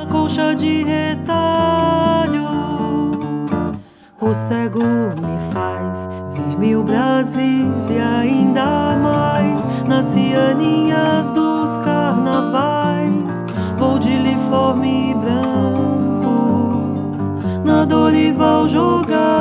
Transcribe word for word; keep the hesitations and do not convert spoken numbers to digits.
colcha de retalho, o cego me faz ver mil Brasis e ainda mais nas cianinhas dos carnavais. Vou de uniforme branco na Dorival jogar.